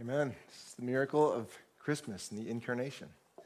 Amen. This is the miracle of Christmas and the incarnation.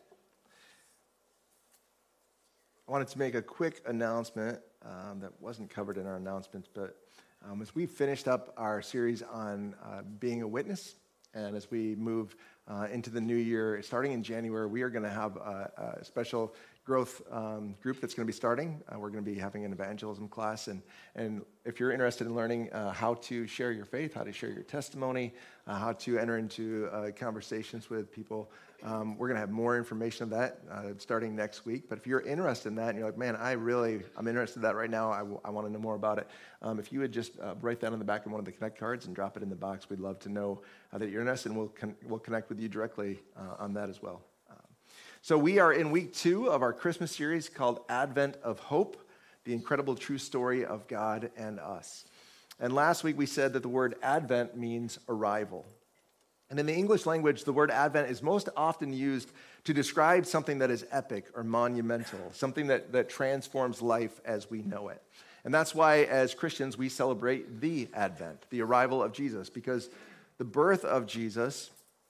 I wanted to make a quick announcement that wasn't covered in our announcements, but as we finished up our series on being a witness, and as we move into the new year, starting in January, we are going to have a special growth group that's going to be starting. We're going to be having an evangelism class, and if you're interested in learning how to share your faith, how to share your testimony, how to enter into conversations with people, we're going to have more information of that starting next week. But if you're interested in that, and you're like, man, I'm interested in that right now, I want to know more about it, if you would just write that on the back of one of the Connect cards and drop it in the box, we'd love to know that you're interested, and we'll connect with you directly on that as well. So we are in week 2 of our Christmas series called Advent of Hope, the incredible true story of God and us. And last week we said that the word Advent means arrival. And in the English language, the word Advent is most often used to describe something that is epic or monumental, something that transforms life as we know it. And that's why, as Christians, we celebrate the Advent, the arrival of Jesus, because the birth of Jesus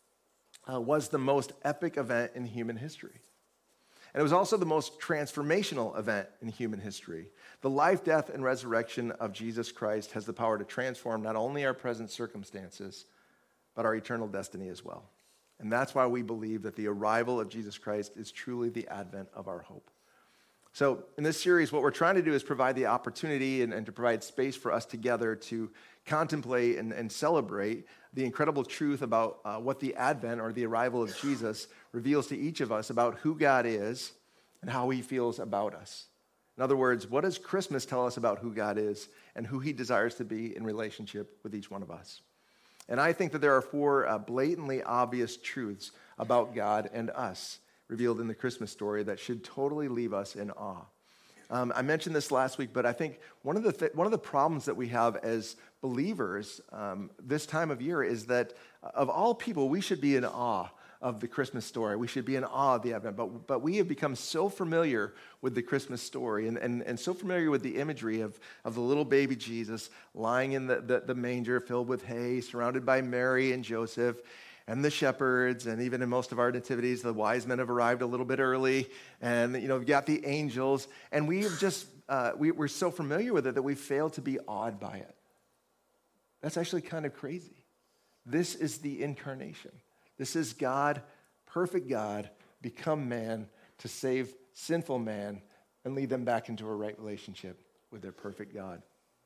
was the most epic event in human history. And it was also the most transformational event in human history. The life, death, and resurrection of Jesus Christ has the power to transform not only our present circumstances, but our eternal destiny as well. And that's why we believe that the arrival of Jesus Christ is truly the advent of our hope. So in this series, what we're trying to do is provide the opportunity and to provide space for us together to contemplate and celebrate the incredible truth about what the advent or the arrival of Jesus reveals to each of us about who God is and how he feels about us. In other words, what does Christmas tell us about who God is and who he desires to be in relationship with each one of us? And I think that there are 4 blatantly obvious truths about God and us revealed in the Christmas story that should totally leave us in awe. I mentioned this last week, but I think one of the problems that we have as believers this time of year is that of all people, we should be in awe of the Christmas story. We should be in awe of the Advent, but we have become so familiar with the Christmas story and so familiar with the imagery of the little baby Jesus lying in the manger filled with hay, surrounded by Mary and Joseph, and the shepherds, and even in most of our nativities, the wise men have arrived a little bit early, and we've got the angels, and we've just we're so familiar with it that we fail to be awed by it. That's actually kind of crazy. This is the incarnation. This is God, perfect God, become man to save sinful man and lead them back into a right relationship with their perfect God.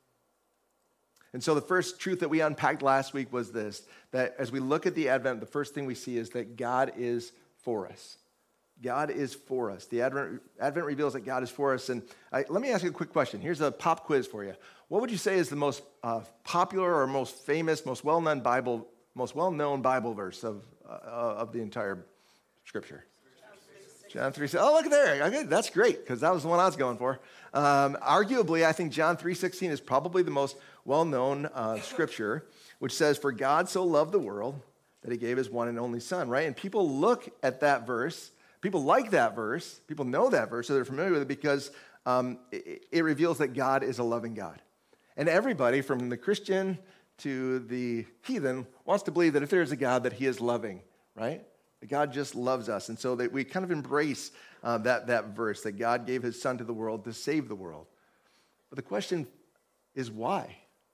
And so the first truth that we unpacked last week was this, that as we look at the Advent, the first thing we see is that God is for us. God is for us. The Advent reveals that God is for us. And let me ask you a quick question. Here's a pop quiz for you. What would you say is the most popular or most famous, most well-known Bible verse of the entire Scripture? John 3:16. Oh, look at there. Okay, that's great, because that was the one I was going for. Arguably, I think John 3:16 is probably the most well-known scripture, which says, "For God so loved the world that he gave his one and only son," right? And people look at that verse, people like that verse, people know that verse, so they're familiar with it because it reveals that God is a loving God. And everybody, from the Christian to the heathen, wants to believe that if there is a God, that he is loving, right? That God just loves us. And so that we kind of embrace that verse, that God gave his son to the world to save the world. But the question is why?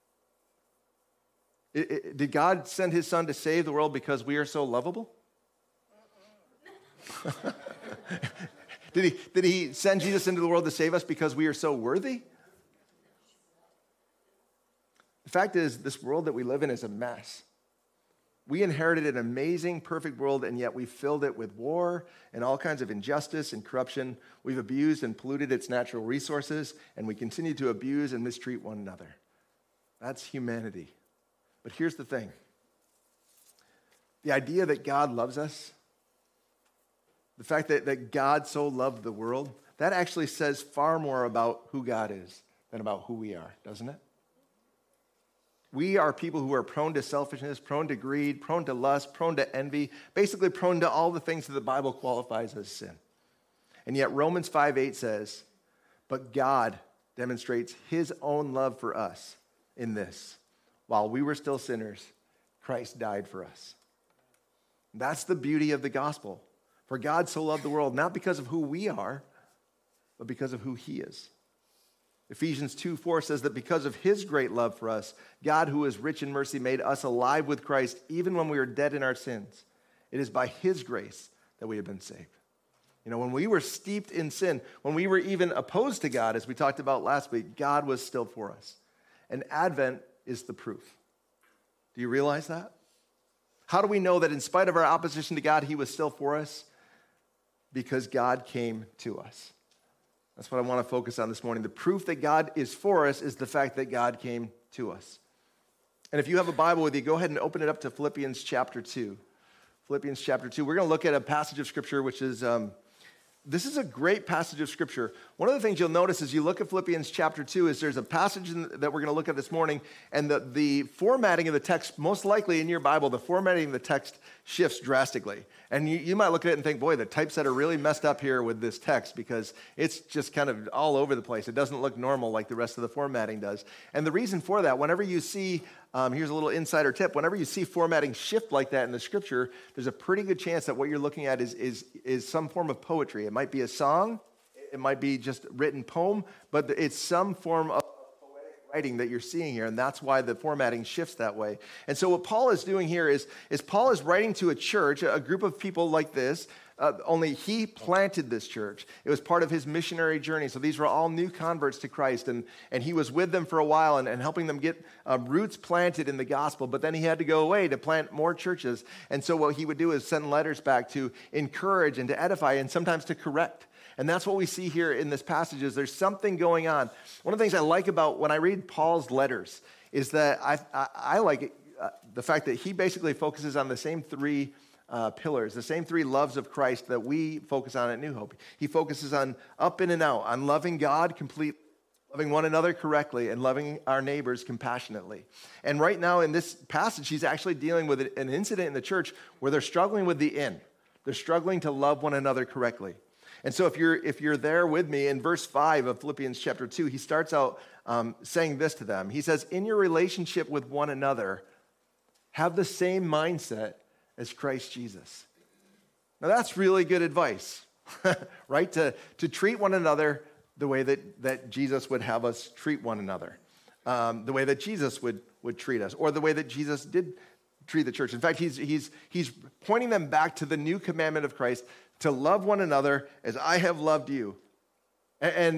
Did God send his son to save the world because we are so lovable? Did he send Jesus into the world to save us because we are so worthy? The fact is, this world that we live in is a mess. We inherited an amazing, perfect world, and yet we filled it with war and all kinds of injustice and corruption. We've abused and polluted its natural resources, and we continue to abuse and mistreat one another. That's humanity. But here's the thing. The idea that God loves us, the fact that God so loved the world, that actually says far more about who God is than about who we are, doesn't it? We are people who are prone to selfishness, prone to greed, prone to lust, prone to envy, basically prone to all the things that the Bible qualifies as sin. And yet Romans 5:8 says, "But God demonstrates his own love for us in this. While we were still sinners, Christ died for us." That's the beauty of the gospel. For God so loved the world, not because of who we are, but because of who he is. Ephesians 2:4 says that because of his great love for us, God, who is rich in mercy, made us alive with Christ even when we were dead in our sins. It is by his grace that we have been saved. You know, when we were steeped in sin, when we were even opposed to God, as we talked about last week, God was still for us. And Advent is the proof. Do you realize that? How do we know that in spite of our opposition to God, he was still for us? Because God came to us. That's what I want to focus on this morning. The proof that God is for us is the fact that God came to us. And if you have a Bible with you, go ahead and open it up to Philippians chapter 2. Philippians chapter 2. We're going to look at a passage of Scripture which is, this is a great passage of Scripture. One of the things you'll notice as you look at Philippians chapter 2 is there's a passage that we're going to look at this morning, and the formatting of the text, most likely in your Bible, the formatting of the text shifts drastically. And you might look at it and think, boy, the typeset are really messed up here with this text because it's just kind of all over the place. It doesn't look normal like the rest of the formatting does. And the reason for that, whenever you see, here's a little insider tip, whenever you see formatting shift like that in the Scripture, there's a pretty good chance that what you're looking at is some form of poetry. It might be a song, it might be just written poem, but it's some form of writing that you're seeing here, and that's why the formatting shifts that way. And so what Paul is doing here is Paul is writing to a church, a group of people like this, only he planted this church. It was part of his missionary journey. So these were all new converts to Christ, and he was with them for a while and helping them get roots planted in the gospel, but then he had to go away to plant more churches. And so what he would do is send letters back to encourage and to edify and sometimes to correct. And that's what we see here in this passage is there's something going on. One of the things I like about when I read Paul's letters is that I like the fact that he basically focuses on the same three pillars, the same three loves of Christ that we focus on at New Hope. He focuses on up in and out, on loving God completely, loving one another correctly, and loving our neighbors compassionately. And right now in this passage, he's actually dealing with an incident in the church where they're struggling with the in. They're struggling to love one another correctly. And so if you're there with me, in verse 5 of Philippians chapter 2, he starts out saying this to them. He says, in your relationship with one another, have the same mindset as Christ Jesus. Now that's really good advice, right? To treat one another the way that Jesus would have us treat one another, the way that Jesus would treat us, or the way that Jesus did treat the church. In fact, he's pointing them back to the new commandment of Christ to love one another as I have loved you. And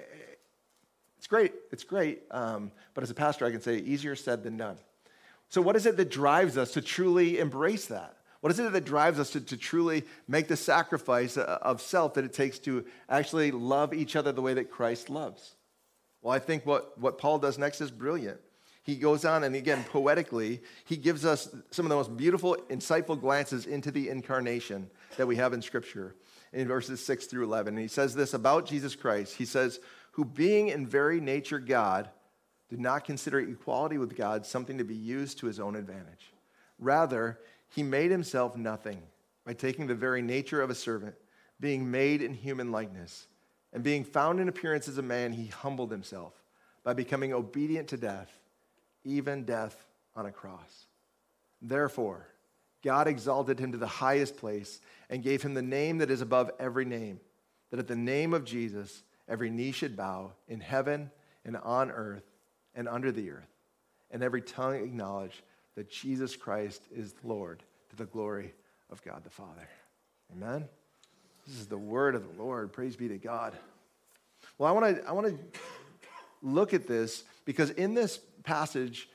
it's great. It's great. But as a pastor, I can say easier said than done. So what is it that drives us to truly embrace that? What is it that drives us to truly make the sacrifice of self that it takes to actually love each other the way that Christ loves? Well, I think what Paul does next is brilliant. He goes on, and again, poetically, he gives us some of the most beautiful, insightful glances into the incarnation that we have in Scripture in verses 6 through 11. And he says this about Jesus Christ. He says, who being in very nature God, did not consider equality with God something to be used to his own advantage. Rather, he made himself nothing by taking the very nature of a servant, being made in human likeness, and being found in appearance as a man, he humbled himself by becoming obedient to death, even death on a cross. Therefore, God exalted him to the highest place and gave him the name that is above every name, that at the name of Jesus, every knee should bow in heaven and on earth and under the earth, and every tongue acknowledge that Jesus Christ is Lord, to the glory of God the Father. Amen? This is the word of the Lord. Praise be to God. Well, I want to look at this because in this passage,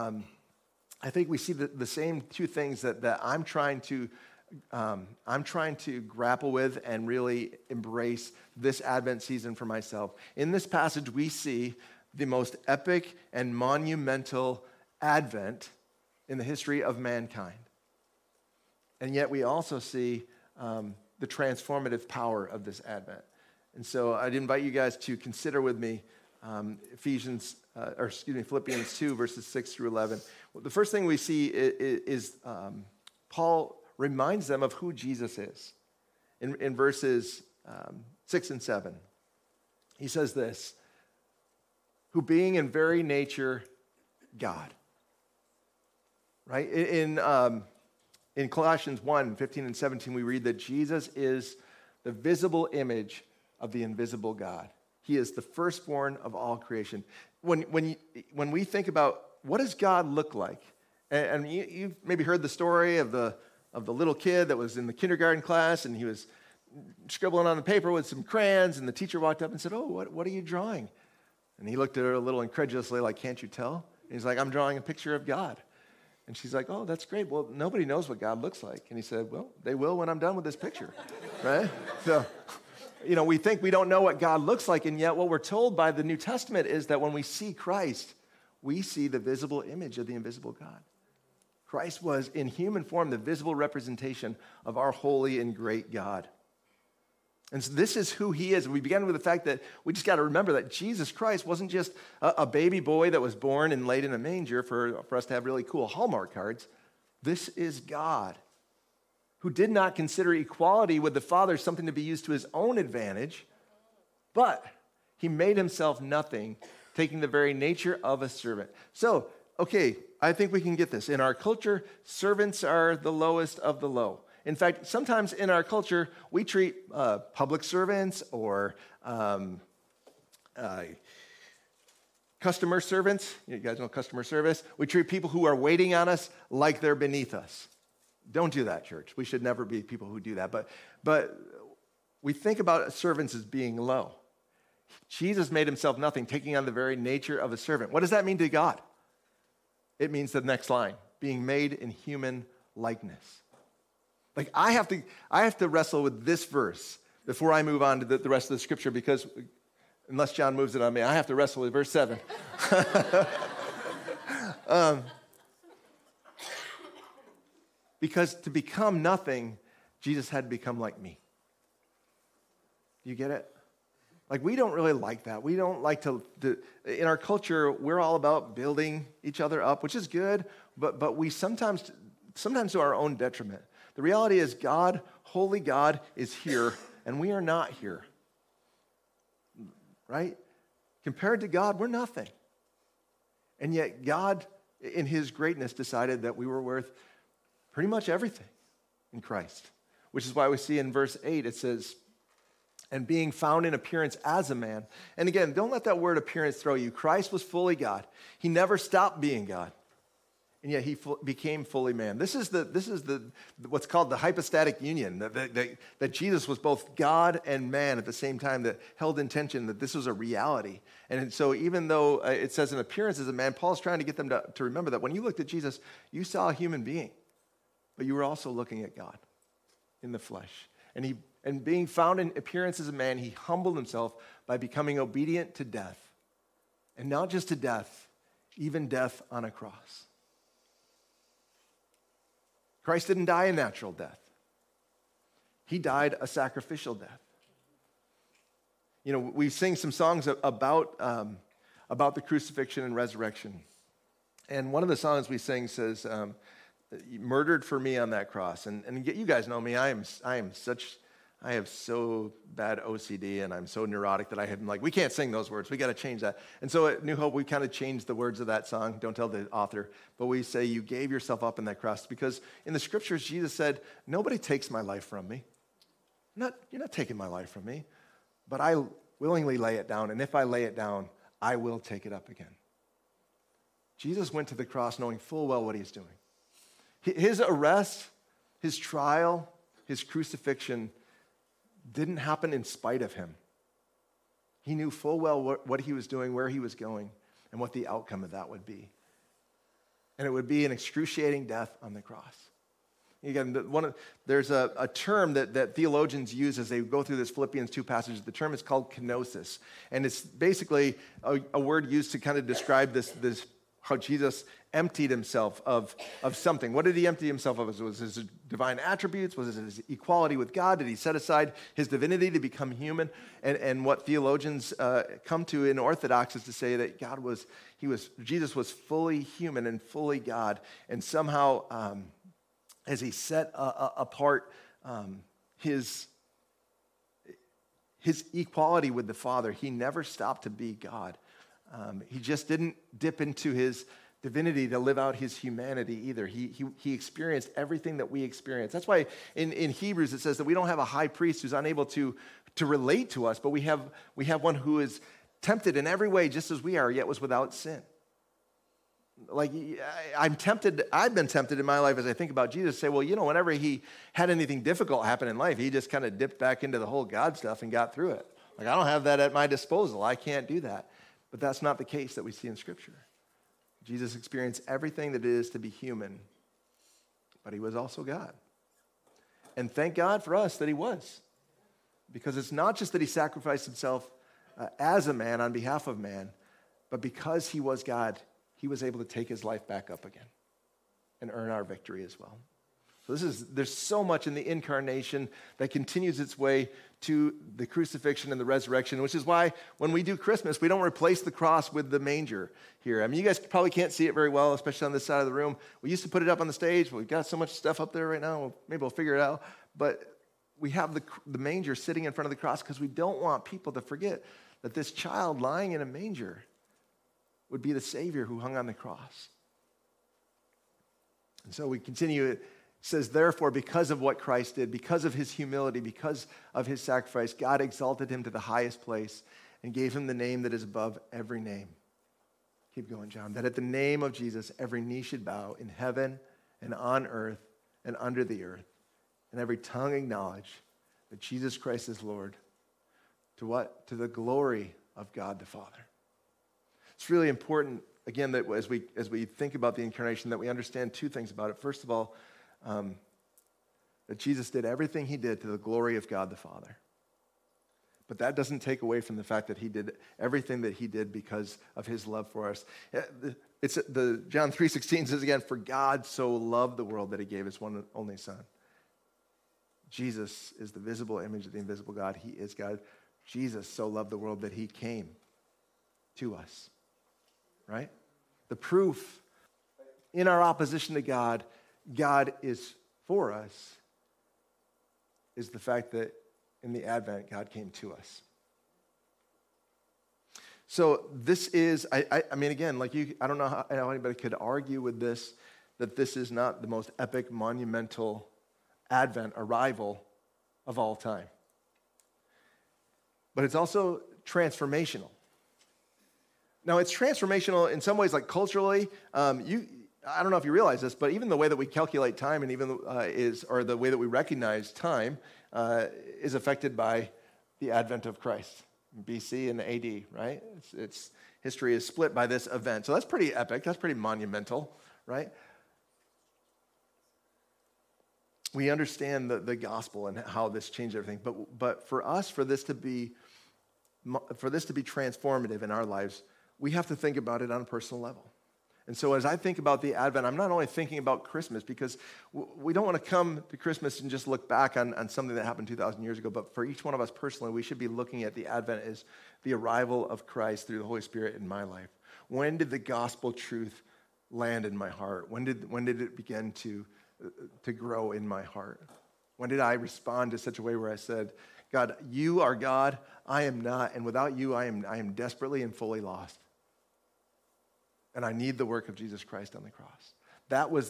I think we see the same two things that I'm trying to grapple with and really embrace this Advent season for myself. In this passage, we see the most epic and monumental Advent in the history of mankind. And yet we also see the transformative power of this Advent. And so I'd invite you guys to consider with me Philippians 2, verses 6 through 11. Well, the first thing we see is Paul reminds them of who Jesus is. In verses 6 and 7, he says this, who being in very nature God. Right? In In Colossians 1, 15 and 17, we read that Jesus is the visible image of the invisible God. He is the firstborn of all creation. When we think about what does God look like, and you've maybe heard the story of the little kid that was in the kindergarten class, and he was scribbling on the paper with some crayons, and the teacher walked up and said, "Oh, what are you drawing?" And he looked at her a little incredulously, like, "Can't you tell?" And he's like, "I'm drawing a picture of God." And she's like, "Oh, that's great. Well, nobody knows what God looks like." And he said, "Well, they will when I'm done with this picture," right? So, we think we don't know what God looks like, and yet what we're told by the New Testament is that when we see Christ, we see the visible image of the invisible God. Christ was, in human form, the visible representation of our holy and great God. And so this is who he is. We began with the fact that we just got to remember that Jesus Christ wasn't just a baby boy that was born and laid in a manger for us to have really cool Hallmark cards. This is God, who did not consider equality with the Father something to be used to his own advantage, but he made himself nothing, taking the very nature of a servant. So, okay, I think we can get this. In our culture, servants are the lowest of the low. In fact, sometimes in our culture, we treat public servants or customer servants. You guys know customer service. We treat people who are waiting on us like they're beneath us. Don't do that, church. We should never be people who do that. But we think about servants as being low. Jesus made himself nothing, taking on the very nature of a servant. What does that mean to God? It means the next line, being made in human likeness. Like, I have to wrestle with this verse before I move on to the rest of the scripture, because unless John moves it on me, I have to wrestle with verse 7. Because to become nothing, Jesus had to become like me. You get it? Like, we don't really like that. We don't like to in our culture, we're all about building each other up, which is good, but we sometimes to our own detriment. The reality is God, holy God, is here, and we are not here, right? Compared to God, we're nothing. And yet God, in his greatness, decided that we were worth pretty much everything in Christ, which is why we see in verse 8, it says, "And being found in appearance as a man." And again, don't let that word appearance throw you. Christ was fully God. He never stopped being God. And yet he became fully man. This is what's called the hypostatic union, that Jesus was both God and man at the same time, that held in tension that this was a reality. And so even though it says an appearance as a man, Paul's trying to get them to remember that when you looked at Jesus, you saw a human being, but you were also looking at God in the flesh. And being found in appearance as a man, he humbled himself by becoming obedient to death. And not just to death, even death on a cross. Christ didn't die a natural death. He died a sacrificial death. We sing some songs about the crucifixion and resurrection. And one of the songs we sing says, "Murdered for me on that cross." And you guys know me, I have so bad OCD, and I'm so neurotic that I'm like, we can't sing those words. We got to change that. And so at New Hope, we kind of changed the words of that song. Don't tell the author. But we say, "You gave yourself up in that cross." Because in the scriptures, Jesus said, "Nobody takes my life from me. You're not taking my life from me. But I willingly lay it down. And if I lay it down, I will take it up again." Jesus went to the cross knowing full well what he's doing. His arrest, his trial, his crucifixion didn't happen in spite of him. He knew full well what he was doing, where he was going, and what the outcome of that would be. And it would be an excruciating death on the cross. Again, there's a term that theologians use as they go through this Philippians 2 passage. The term is called kenosis. And it's basically a word used to kind of describe this how Jesus emptied himself of something. What did he empty himself of? Was his divine attributes? Was it his equality with God? Did he set aside his divinity to become human? And what theologians come to in Orthodox is to say that Jesus was fully human and fully God. And somehow, as he set apart his equality with the Father, he never stopped to be God. He just didn't dip into his divinity to live out his humanity either. He experienced everything that we experience. That's why in Hebrews it says that we don't have a high priest who's unable to relate to us, but we have one who is tempted in every way just as we are, yet was without sin. Like, I've been tempted in my life as I think about Jesus to say, well, whenever he had anything difficult happen in life, he just kind of dipped back into the whole God stuff and got through it. Like, I don't have that at my disposal. I can't do that. But that's not the case that we see in Scripture. Jesus experienced everything that it is to be human, but he was also God. And thank God for us that he was. Because it's not just that he sacrificed himself as a man on behalf of man, but because he was God, he was able to take his life back up again and earn our victory as well. So there's so much in the incarnation that continues its way to the crucifixion and the resurrection, which is why when we do Christmas, we don't replace the cross with the manger here. I mean, you guys probably can't see it very well, especially on this side of the room. We used to put it up on the stage, but we've got so much stuff up there right now, maybe we'll figure it out. But we have the manger sitting in front of the cross because we don't want people to forget that this child lying in a manger would be the Savior who hung on the cross. And so we continue. It says, therefore, because of what Christ did, because of his humility, because of his sacrifice, God exalted him to the highest place and gave him the name that is above every name. Keep going, John. That at the name of Jesus, every knee should bow in heaven and on earth and under the earth, and every tongue acknowledge that Jesus Christ is Lord. To what? To the glory of God the Father. It's really important, again, that as we think about the incarnation, that we understand two things about it. First of all, that Jesus did everything he did to the glory of God the Father. But that doesn't take away from the fact that he did everything that he did because of his love for us. It's John 3:16 says again, for God so loved the world that he gave his one and only Son. Jesus is the visible image of the invisible God. He is God. Jesus so loved the world that he came to us. Right? The proof in our opposition to God, God is for us, is the fact that in the Advent, God came to us. So this is, I mean, again, I don't know how anybody could argue with this, that this is not the most epic, monumental Advent arrival of all time. But it's also transformational. Now, it's transformational in some ways, like culturally. I don't know if you realize this, but even the way that we calculate time and even the way that we recognize time is affected by the advent of Christ, BC and AD, right? It's history is split by this event. So that's pretty epic. That's pretty monumental, right? We understand the gospel and how this changed everything. But for us, for this to be transformative in our lives, we have to think about it on a personal level. And so as I think about the Advent, I'm not only thinking about Christmas, because we don't want to come to Christmas and just look back on something that happened 2,000 years ago, but for each one of us personally, we should be looking at the Advent as the arrival of Christ through the Holy Spirit in my life. When did the gospel truth land in my heart? When did it begin to grow in my heart? When did I respond to such a way where I said, God, you are God, I am not, and without you, I am desperately and fully lost. And I need the work of Jesus Christ on the cross. That was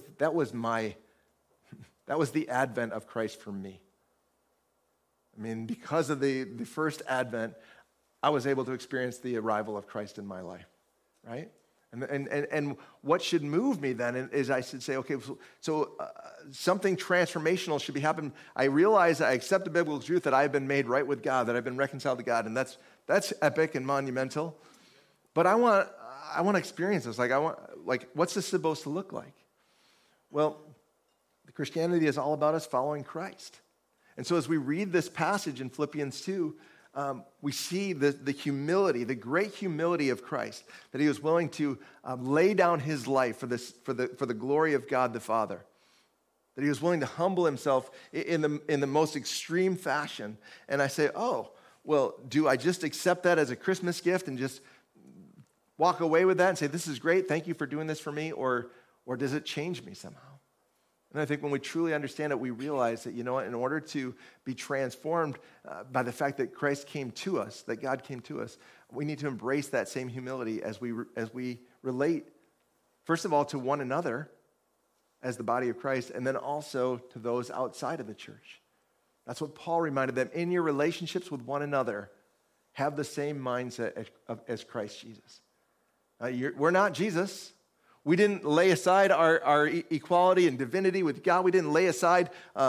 the advent of Christ for me. I mean, because of the first advent, I was able to experience the arrival of Christ in my life, right? And what should move me then is I should say, okay, so something transformational should be happening. I realize, I accept the biblical truth that I've been made right with God, that I've been reconciled to God, and that's epic and monumental. But I want to experience this. What's this supposed to look like? Well, Christianity is all about us following Christ. And so as we read this passage in Philippians 2, we see the humility, the great humility of Christ, that he was willing to lay down his life for the glory of God the Father, that he was willing to humble himself in the most extreme fashion. And I say, oh, well, do I just accept that as a Christmas gift and just walk away with that and say, this is great, thank you for doing this for me, or does it change me somehow? And I think when we truly understand it, we realize that, in order to be transformed by the fact that Christ came to us, that God came to us, we need to embrace that same humility as we relate First of all, to one another as the body of Christ, and then also to those outside of the church. That's what Paul reminded them. In your relationships with one another, have the same mindset as Christ Jesus. We're not Jesus. We didn't lay aside our equality and divinity with God. We didn't lay aside,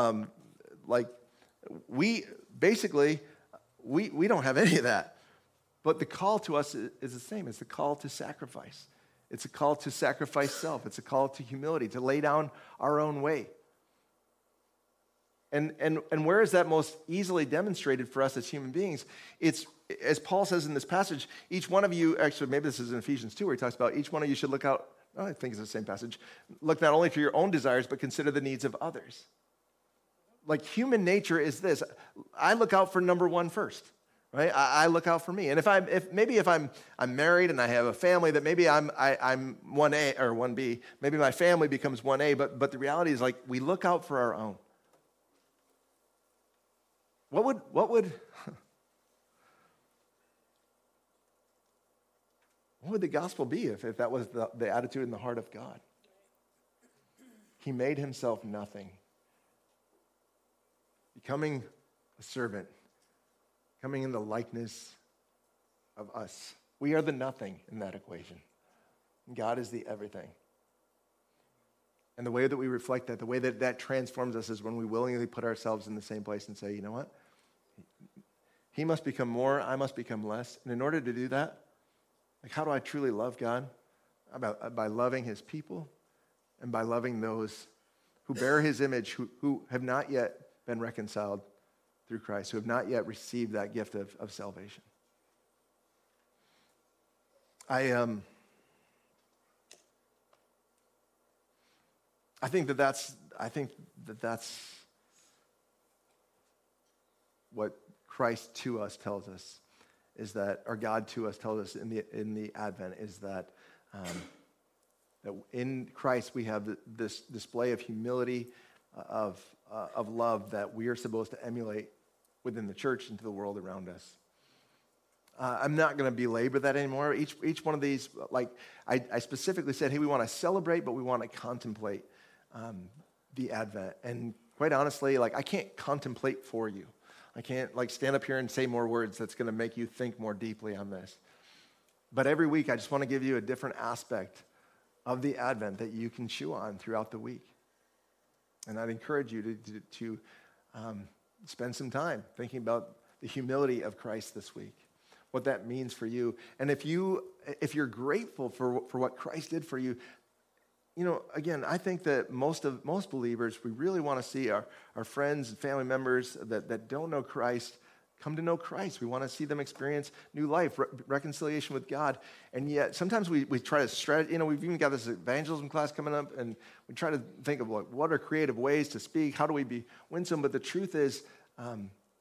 we don't have any of that. But the call to us is the same. It's the call to sacrifice. It's a call to sacrifice self. It's a call to humility, to lay down our own way. And where is that most easily demonstrated for us as human beings? It's, as Paul says in this passage, each one of you, actually maybe this is in Ephesians 2 where he talks about each one of you should look out, I think it's the same passage, look not only to your own desires, but consider the needs of others. Like human nature is this, I look out for number one first. Right? I look out for me. And if I'm married and I have a family, that maybe I'm 1A or 1B, maybe my family becomes 1A, but the reality is like we look out for our own. What would the gospel be if that was the attitude in the heart of God? He made himself nothing, becoming a servant, coming in the likeness of us. We are the nothing in that equation. God is the everything. And the way that we reflect that, the way that that transforms us is when we willingly put ourselves in the same place and say, you know what? He must become more, I must become less. And in order to do that, like how do I truly love God? By loving his people and by loving those who bear his image, who have not yet been reconciled through Christ, who have not yet received that gift of salvation. I think that's what Christ to us tells us is that, or God to us tells us in the Advent is that that in Christ we have this display of humility, of love that we are supposed to emulate within the church and to the world around us. I'm not going to belabor that anymore. Each one of these, like I specifically said, hey, we want to celebrate, but we want to contemplate the Advent. And quite honestly, like I can't contemplate for you. I can't like stand up here and say more words that's going to make you think more deeply on this. But every week, I just want to give you a different aspect of the Advent that you can chew on throughout the week. And I'd encourage you to spend some time thinking about the humility of Christ this week, what that means for you. And if you're grateful for what Christ did for you, you know, again, I think that most believers, we really want to see our friends and family members that don't know Christ come to know Christ. We want to see them experience new life, reconciliation with God. And yet, sometimes we try to strategize. You know, we've even got this evangelism class coming up, and we try to think of like, what are creative ways to speak? How do we be winsome? But the truth is, the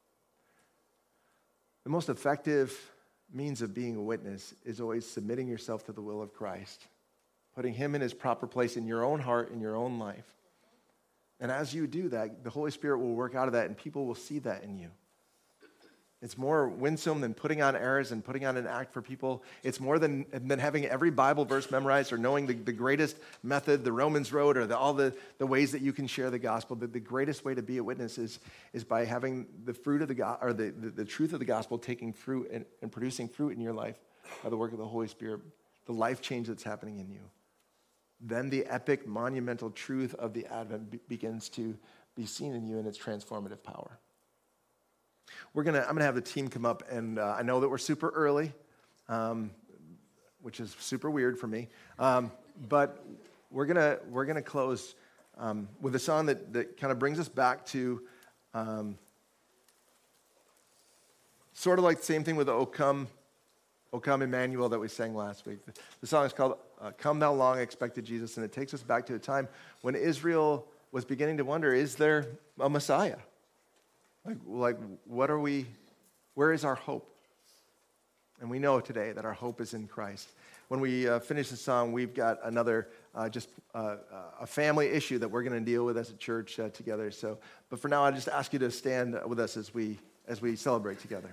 most effective means of being a witness is always submitting yourself to the will of Christ, putting him in his proper place in your own heart, in your own life. And as you do that, the Holy Spirit will work out of that, and people will see that in you. It's more winsome than putting on airs and putting on an act for people. It's more than having every Bible verse memorized or knowing the greatest method, the Romans road, or all the ways that you can share the gospel. The greatest way to be a witness is by having the fruit of the truth of the gospel taking fruit and producing fruit in your life by the work of the Holy Spirit, the life change that's happening in you. Then the epic, monumental truth of the Advent begins to be seen in you in its transformative power. I'm gonna have the team come up, and I know that we're super early, which is super weird for me. But we're gonna close with a song that kind of brings us back to sort of like the same thing with the O Come Emmanuel that we sang last week. The song is called Come Thou Long Expected Jesus, and it takes us back to a time when Israel was beginning to wonder, is there a Messiah? Like, where is our hope? And we know today that our hope is in Christ. When we finish the song, we've got another, a family issue that we're going to deal with as a church together. So, but for now, I just ask you to stand with us as we celebrate together.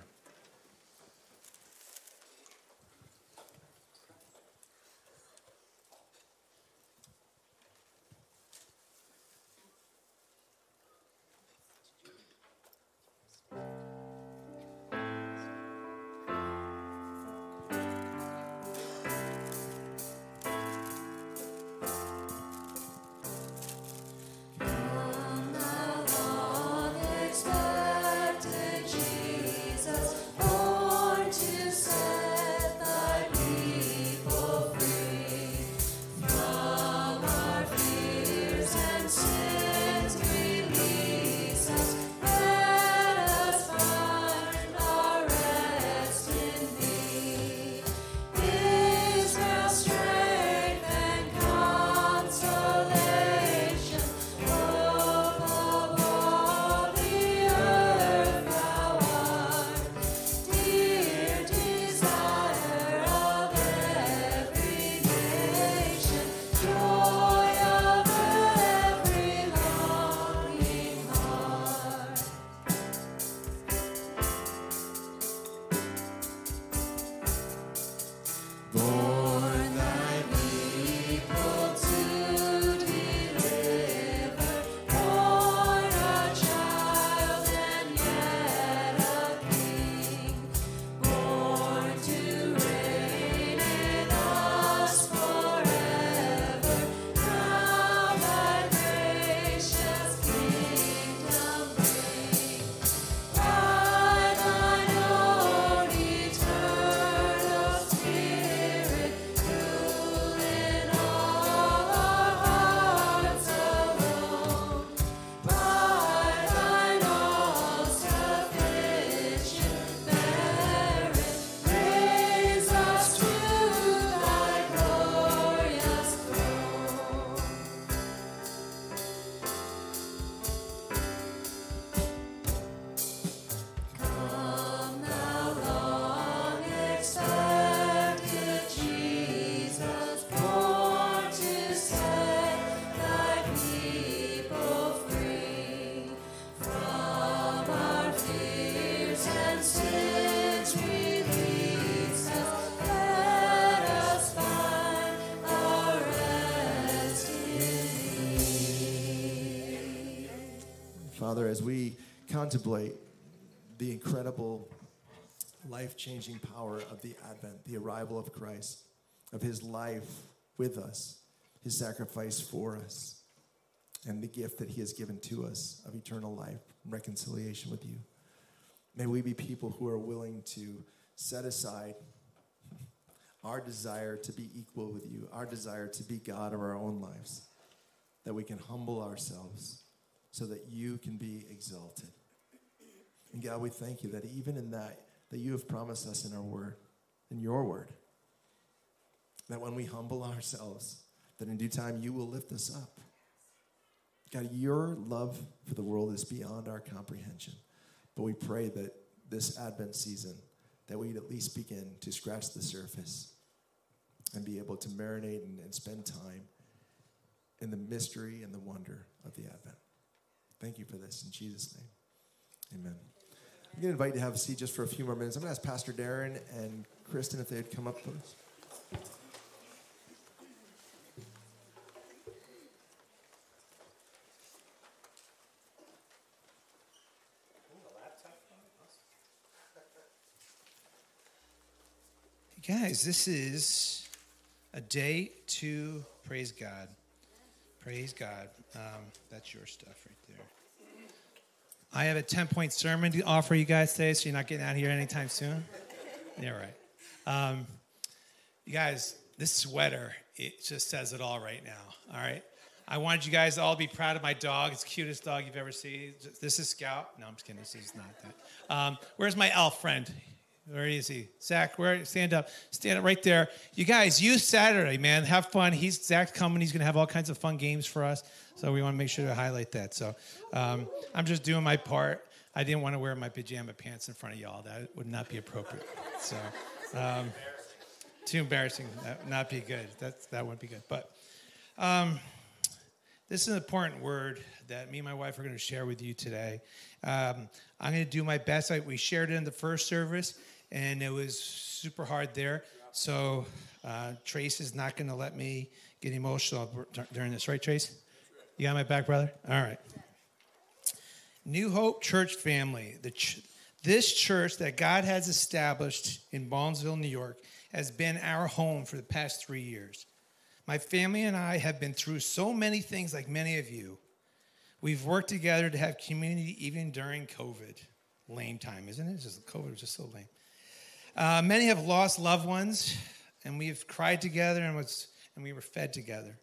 Father, as we contemplate the incredible, life-changing power of the Advent, the arrival of Christ, of his life with us, his sacrifice for us, and the gift that he has given to us of eternal life, reconciliation with you. May we be people who are willing to set aside our desire to be equal with you, our desire to be God of our own lives, that we can humble ourselves so that you can be exalted. And God, we thank you that even in that you have promised us in our word, in your word, that when we humble ourselves, that in due time you will lift us up. God, your love for the world is beyond our comprehension. But we pray that this Advent season, that we'd at least begin to scratch the surface and be able to marinate and spend time in the mystery and the wonder of the Advent. Thank you for this in Jesus' name. Amen. I'm going to invite you to have a seat just for a few more minutes. I'm going to ask Pastor Darren and Kristen if they'd come up, please. Guys, this is a day to praise God. Praise God. That's your stuff right there. I have a 10-point sermon to offer you guys today, so you're not getting out of here anytime soon. Yeah, right. You guys, this sweater, it just says it all right now, all right? I wanted you guys to all be proud of my dog. It's the cutest dog you've ever seen. This is Scout. No, I'm just kidding. This is not that. Where's my elf friend? Where is he? Zach, where? Stand up. Stand up right there. You guys, use Saturday, man. Have fun. Zach's coming. He's going to have all kinds of fun games for us. So we want to make sure to highlight that. So I'm just doing my part. I didn't want to wear my pajama pants in front of y'all. That would not be appropriate. So too embarrassing. That would not be good. That wouldn't be good. But this is an important word that me and my wife are going to share with you today. I'm going to do my best. We shared it in the first service, and it was super hard there. So Trace is not going to let me get emotional during this. Right, Trace? You got my back, brother? All right. New Hope Church family. This church that God has established in Baldwinsville, New York, has been our home for the past 3 years. My family and I have been through so many things like many of you. We've worked together to have community even during COVID. Lame time, isn't it? COVID was just so lame. Many have lost loved ones, and we've cried together and we were fed together.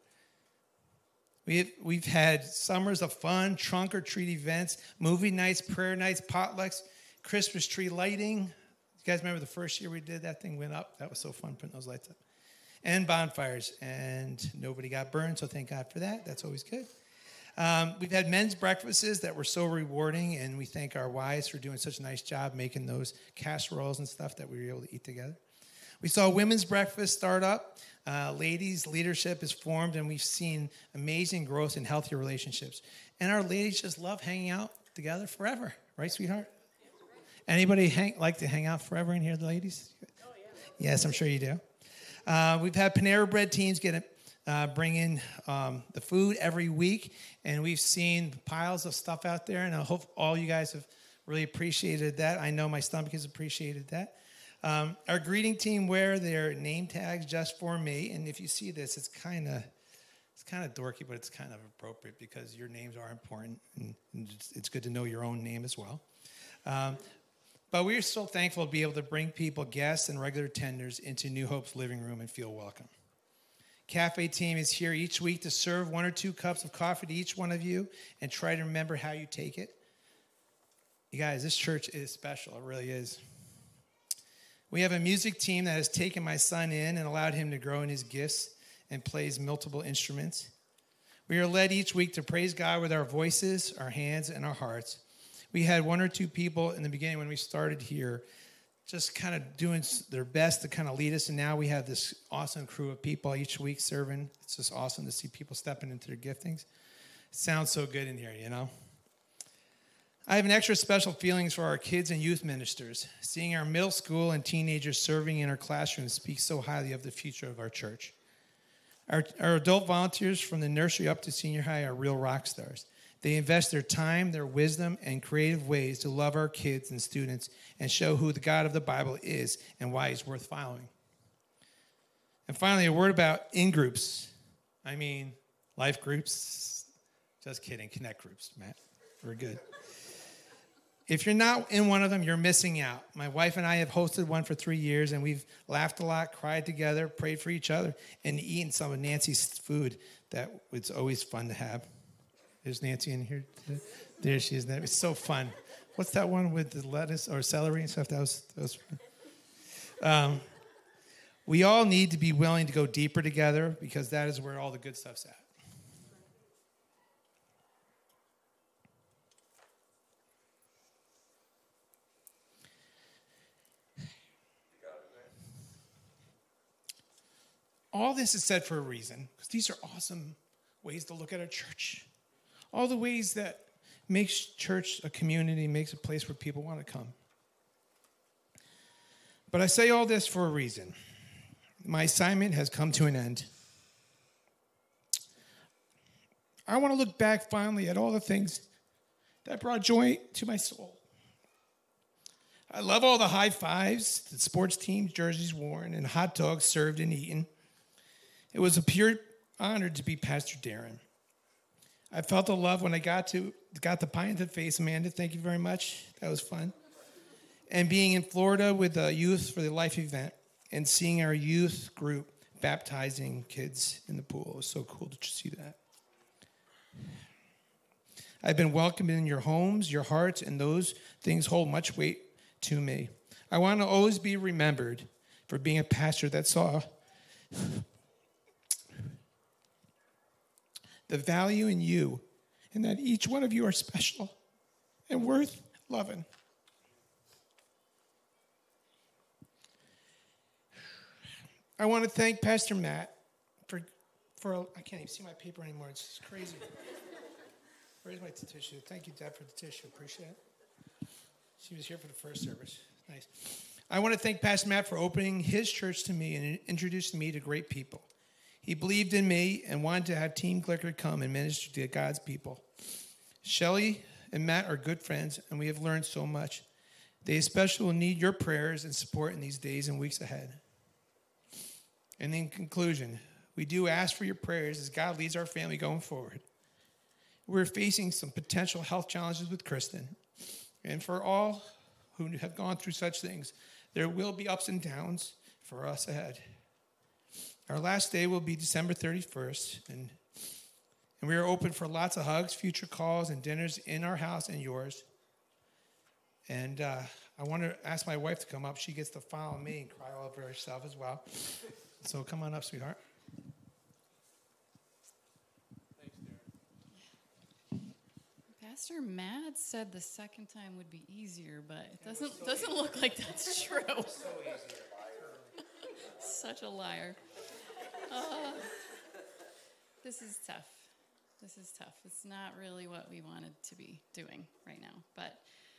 We've had summers of fun, trunk or treat events, movie nights, prayer nights, potlucks, Christmas tree lighting. You guys remember the first year we did that thing went up? That was so fun putting those lights up. And bonfires, and nobody got burned, so thank God for that. That's always good. We've had men's breakfasts that were so rewarding, and we thank our wives for doing such a nice job making those casseroles and stuff that we were able to eat together. We saw women's breakfast start up. Ladies' leadership is formed, and we've seen amazing growth in healthy relationships. And our ladies just love hanging out together forever. Right, sweetheart? Anybody like to hang out forever in here, the ladies? Oh, yeah. Yes, I'm sure you do. We've had Panera Bread teams bring in the food every week, and we've seen piles of stuff out there, and I hope all you guys have really appreciated that. I know my stomach has appreciated that. Our greeting team wear their name tags just for me, and if you see this, it's kind of dorky, but it's kind of appropriate because your names are important, and it's good to know your own name as well. But we're so thankful to be able to bring people, guests, and regular attenders into New Hope's living room and feel welcome. Cafe team is here each week to serve 1 or 2 cups of coffee to each one of you and try to remember how you take it. You guys, this church is special. It really is. We have a music team that has taken my son in and allowed him to grow in his gifts and plays multiple instruments. We are led each week to praise God with our voices, our hands, and our hearts. We had 1 or 2 people in the beginning when we started here just kind of doing their best to kind of lead us, and now we have this awesome crew of people each week serving. It's just awesome to see people stepping into their giftings. It sounds so good in here, you know? I have an extra special feelings for our kids and youth ministers. Seeing our middle school and teenagers serving in our classrooms speaks so highly of the future of our church. Our adult volunteers from the nursery up to senior high are real rock stars. They invest their time, their wisdom, and creative ways to love our kids and students and show who the God of the Bible is and why he's worth following. And finally, a word about in-groups. I mean, life groups. Just kidding, connect groups, Matt. We're good. If you're not in one of them, you're missing out. My wife and I have hosted one for 3 years, and we've laughed a lot, cried together, prayed for each other, and eaten some of Nancy's food that it's always fun to have. There's Nancy in here. There she is. It's so fun. What's that one with the lettuce or celery and stuff? That was fun. We all need to be willing to go deeper together because that is where all the good stuff's at. All this is said for a reason, because these are awesome ways to look at our church. All the ways that makes church a community, makes a place where people want to come. But I say all this for a reason. My assignment has come to an end. I want to look back finally at all the things that brought joy to my soul. I love all the high fives, the sports teams, jerseys worn, and hot dogs served and eaten. It was a pure honor to be Pastor Darren. I felt the love when I got the pie in the face. Amanda, thank you very much. That was fun. And being in Florida with the Youth for the Life event and seeing our youth group baptizing kids in the pool. It was so cool to see that. I've been welcomed in your homes, your hearts, and those things hold much weight to me. I want to always be remembered for being a pastor that saw the value in you and that each one of you are special and worth loving. I want to thank Pastor Matt for I can't even see my paper anymore. It's just crazy. Where's my tissue? Thank you, Deb, for the tissue. Appreciate it. She was here for the first service. Nice. I want to thank Pastor Matt for opening his church to me and introducing me to great people. He believed in me and wanted to have Team Glicker come and minister to God's people. Shelley and Matt are good friends, and we have learned so much. They especially will need your prayers and support in these days and weeks ahead. And in conclusion, we do ask for your prayers as God leads our family going forward. We're facing some potential health challenges with Kristen. And for all who have gone through such things, there will be ups and downs for us ahead. Our last day will be December 31st, and we are open for lots of hugs, future calls, and dinners in our house and yours. And I want to ask my wife to come up. She gets to follow me and cry all over herself as well. So come on up, sweetheart. Thanks, Darren. Pastor Matt said the second time would be easier, but it doesn't look like that's true. Such a liar. This is tough. It's not really what we wanted to be doing right now. But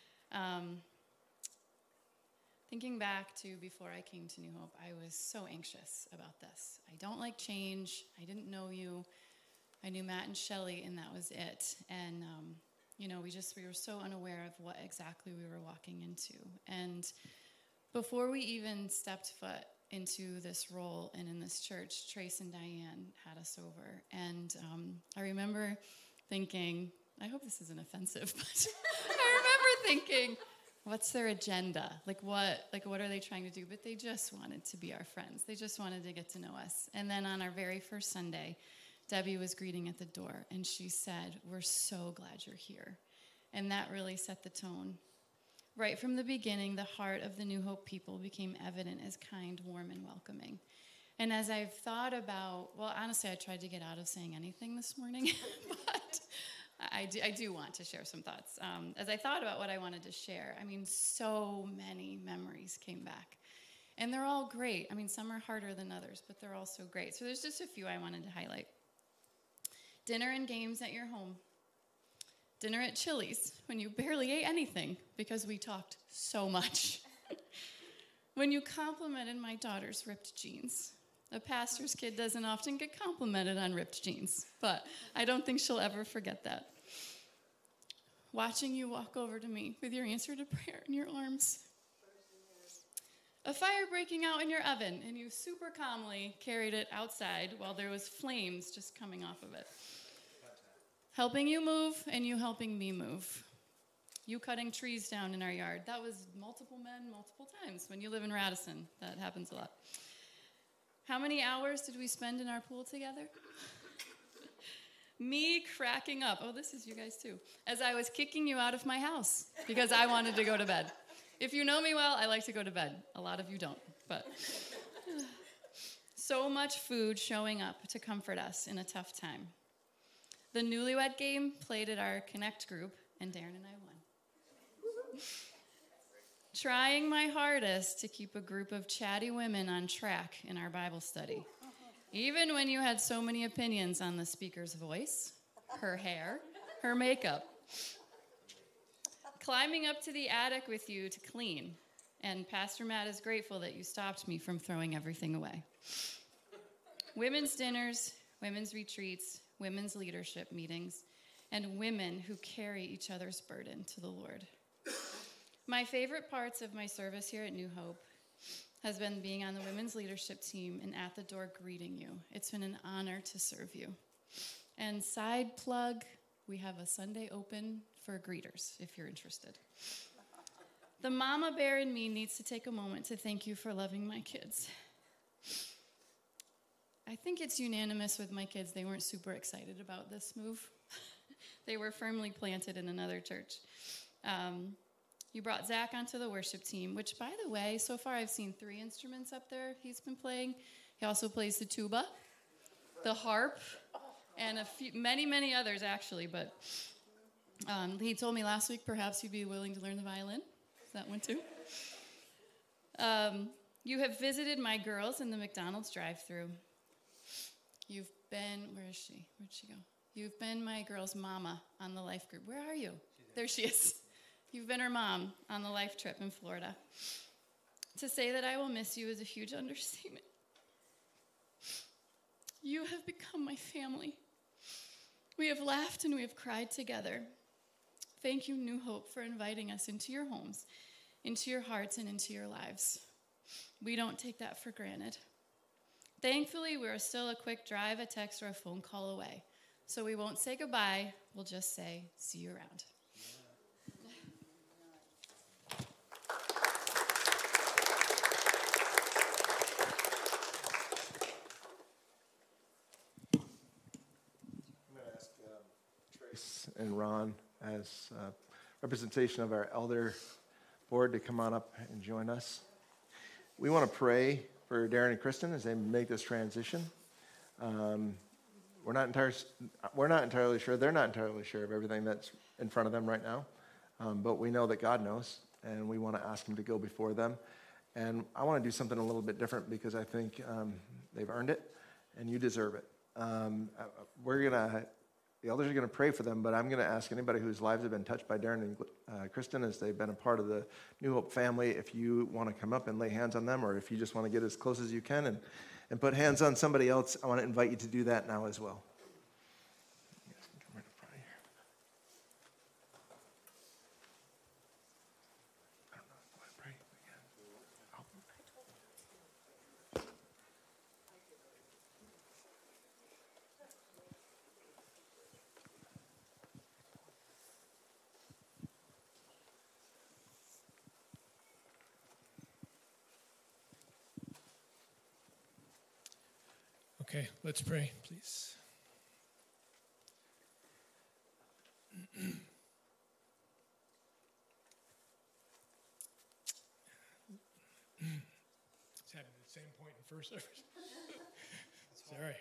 thinking back to before I came to New Hope, I was so anxious about this. I don't like change. I didn't know you. I knew Matt and Shelley, and that was it. And, we were so unaware of what exactly we were walking into. And before we even stepped foot into this role and in this church, Trace and Diane had us over. And I remember thinking, I hope this isn't offensive, but I remember thinking, what's their agenda? What are they trying to do? But they just wanted to be our friends. They just wanted to get to know us. And then on our very first Sunday, Debbie was greeting at the door, and she said, "We're so glad you're here." And that really set the tone. Right from the beginning, the heart of the New Hope people became evident as kind, warm, and welcoming. And as I've thought about, well, honestly, I tried to get out of saying anything this morning, but I do want to share some thoughts. As I thought about what I wanted to share, so many memories came back. And they're all great. Some are harder than others, but they're all so great. So there's just a few I wanted to highlight. Dinner and games at your home. Dinner at Chili's when you barely ate anything because we talked so much. When you complimented my daughter's ripped jeans. A pastor's kid doesn't often get complimented on ripped jeans, but I don't think she'll ever forget that. watching you walk over to me with your answer to prayer in your arms. A fire breaking out in your oven, and you super calmly carried it outside while there was flames just coming off of it. Helping you move, and you helping me move. You cutting trees down in our yard. That was multiple men, multiple times. When you live in Radisson, that happens a lot. How many hours did we spend in our pool together? Me cracking up. Oh, this is you guys too. As I was kicking you out of my house because I wanted to go to bed. If you know me well, I like to go to bed. A lot of you don't, but so much food showing up to comfort us in a tough time. The Newlywed Game played at our Connect group, and Darren and I won. Trying my hardest to keep a group of chatty women on track in our Bible study. Even when you had so many opinions on the speaker's voice, her hair, her makeup. Climbing up to the attic with you to clean, and Pastor Matt is grateful that you stopped me from throwing everything away. Women's dinners, women's retreats, women's leadership meetings, and women who carry each other's burden to the Lord. My favorite parts of my service here at New Hope has been being on the women's leadership team and at the door greeting you. It's been an honor to serve you. And side plug, we have a Sunday open for greeters, if you're interested. The mama bear in me needs to take a moment to thank you for loving my kids. I think it's unanimous with my kids. They weren't super excited about this move. They were firmly planted in another church. You brought Zach onto the worship team, which, by the way, so far I've seen 3 instruments up there he's been playing. He also plays the tuba, the harp, and many others, actually, but he told me last week perhaps you'd be willing to learn the violin. That one too. You have visited my girls in the McDonald's drive-thru. You've been, where is she? Where'd she go? You've been my girl's mama on the life group. Where are you? There she is. You've been her mom on the life trip in Florida. To say that I will miss you is a huge understatement. You have become my family. We have laughed and we have cried together. Thank you, New Hope, for inviting us into your homes, into your hearts, and into your lives. We don't take that for granted. Thankfully, we're still a quick drive, a text, or a phone call away. So we won't say goodbye. We'll just say, see you around. I'm going to ask Trace and Ron, as representation of our elder board, to come on up and join us. We want to pray for Darren and Kristen as they make this transition. We're not entirely sure. They're not entirely sure of everything that's in front of them right now, but we know that God knows, and we want to ask Him to go before them. And I want to do something a little bit different because I think they've earned it, and you deserve it. The elders are going to pray for them, but I'm going to ask anybody whose lives have been touched by Darren and Kristen as they've been a part of the New Hope family, if you want to come up and lay hands on them, or if you just want to get as close as you can and put hands on somebody else, I want to invite you to do that now as well. You guys can come right in front of here. I don't know. Want to pray again? Okay, let's pray, please. It's happening at the same point in first service. Sorry.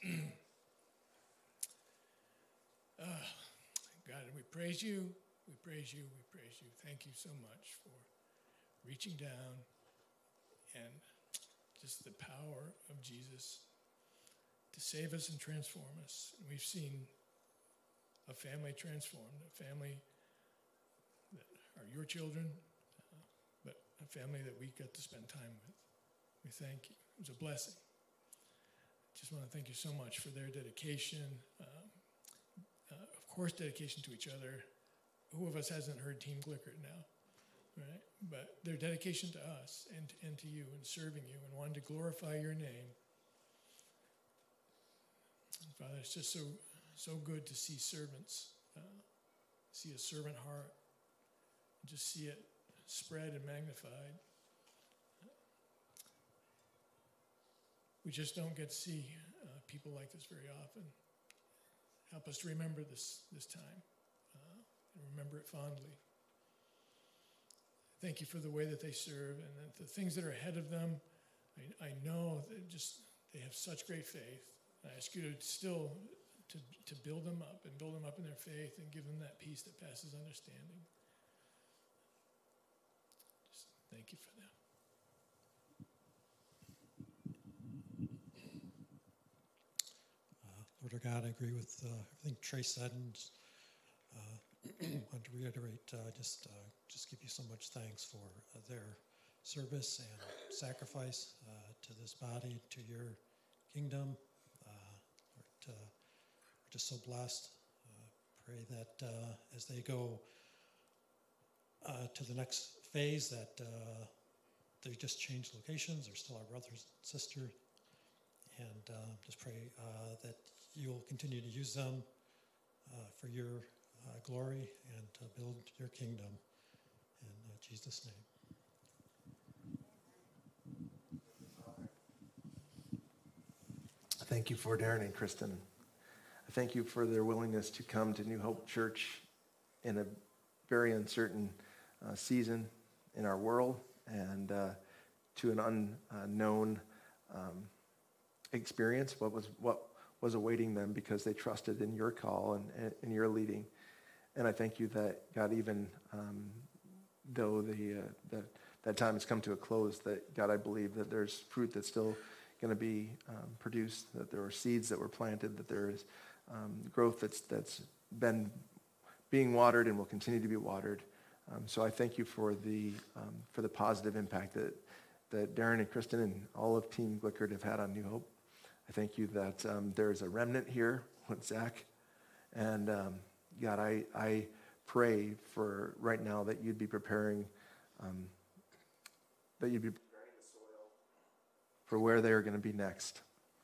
God, we praise you, we praise you, we praise you. Thank you so much for reaching down and just the power of Jesus to save us and transform us. And we've seen a family transformed, a family that are your children, but a family that we got to spend time with. We thank you. It was a blessing. Just want to thank you so much for their dedication, of course, dedication to each other, who of us hasn't heard Team Glickert now, right? But their dedication to us and to you and serving you and wanting to glorify your name. And Father, it's just so good to see servants, see a servant heart, and just see it spread and magnified. We just don't get to see people like this very often. Help us to remember this time and remember it fondly. Thank you for the way that they serve and the things that are ahead of them. I know that they have such great faith. I ask you to still to build them up and build them up in their faith and give them that peace that passes understanding. Just thank you for them. Lord our God, I agree with everything Trey said, and want to reiterate, just give you so much thanks for their service and sacrifice to this body, to your kingdom. We're just so blessed. Pray that as they go to the next phase, that they just change locations. They're still our brothers and sisters. And just pray that you'll continue to use them for your glory and to build your kingdom. In Jesus' name. Thank you for Darren and Kristen. I thank you for their willingness to come to New Hope Church in a very uncertain season in our world and to an unknown experience, what was awaiting them because they trusted in your call and in your leading. And I thank you that, God, even though that time has come to a close, that, God, I believe that there's fruit that's still going to be produced, that there are seeds that were planted, that there is growth that's been being watered and will continue to be watered. So I thank you for the positive impact that Darren and Kristen and all of Team Glickert have had on New Hope. I thank you that there's a remnant here with Zach. And God, I pray for right now that you'd be preparing the soil for where they are going to be next.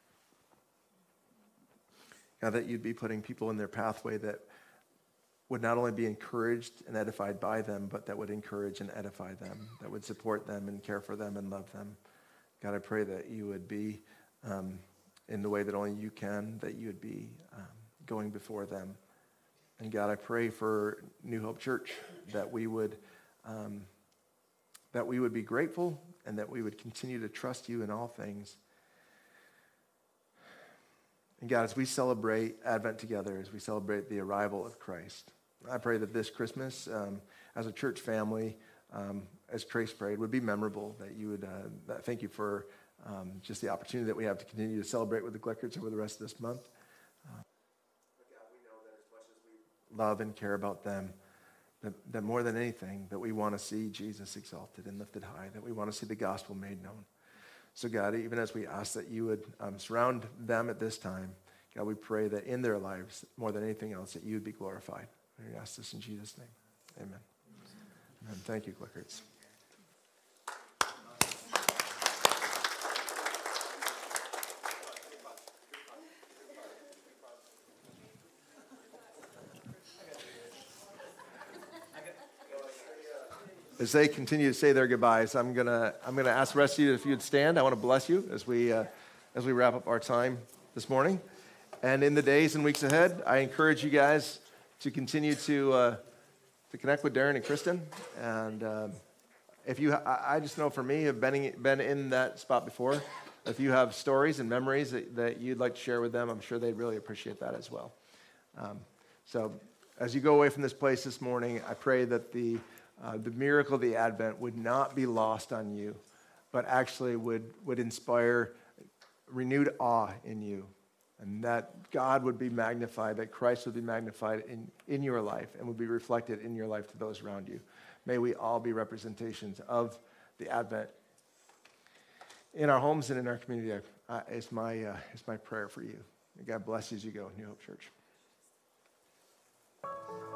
God, that you'd be putting people in their pathway that would not only be encouraged and edified by them, but that would encourage and edify them, that would support them and care for them and love them. God, I pray that you would be in the way that only you can, that you would be going before them. And God, I pray for New Hope Church that we would be grateful and that we would continue to trust you in all things. And God, as we celebrate Advent together, as we celebrate the arrival of Christ, I pray that this Christmas, as a church family, as Trace prayed, would be memorable, that you would, thank you for just the opportunity that we have to continue to celebrate with the Glickerts over the rest of this month. But God, we know that as much as we love and care about them, that more than anything, that we want to see Jesus exalted and lifted high, that we want to see the gospel made known. So God, even as we ask that you would surround them at this time, God, we pray that in their lives, more than anything else, that you would be glorified. We ask this in Jesus' name. Amen. Amen. Thank you, Glickerts. As they continue to say their goodbyes, I'm gonna ask the rest of you if you'd stand. I want to bless you as we wrap up our time this morning. And in the days and weeks ahead, I encourage you guys to continue to connect with Darren and Kristen. And I just know for me, I've been in that spot before. If you have stories and memories that you'd like to share with them, I'm sure they'd really appreciate that as well. So as you go away from this place this morning, I pray that the miracle of the Advent would not be lost on you, but actually would inspire renewed awe in you, and that God would be magnified, that Christ would be magnified in your life and would be reflected in your life to those around you. May we all be representations of the Advent in our homes and in our community. It's my prayer for you. God bless you as you go, New Hope Church.